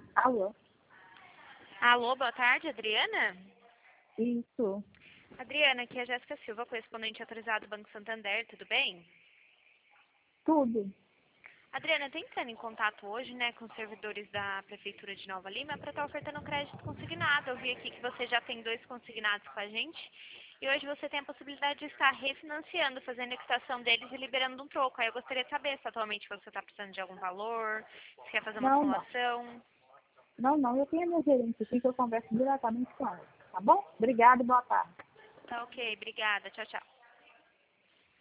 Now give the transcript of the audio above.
Alô? Alô, boa tarde, Adriana? Isso, Adriana, aqui é a Jéssica Silva, correspondente autorizado do Banco Santander, tudo bem? tudo. Adriana, eu tô entrando em contato hoje, né, com os servidores da Prefeitura de Nova Lima para estar ofertando crédito consignado. Eu vi aqui que você já tem 2 consignados com a gente e hoje você tem a possibilidade de estar refinanciando, fazendo a quitação deles e liberando um troco. Aí eu gostaria de saber se atualmente você está precisando de algum valor, se quer fazer uma Não, não. simulação. Não, eu tenho a minha gerente aqui que eu converso diretamente com ela. Tá bom? Obrigada e boa tarde. Tá ok, obrigada, tchau, tchau.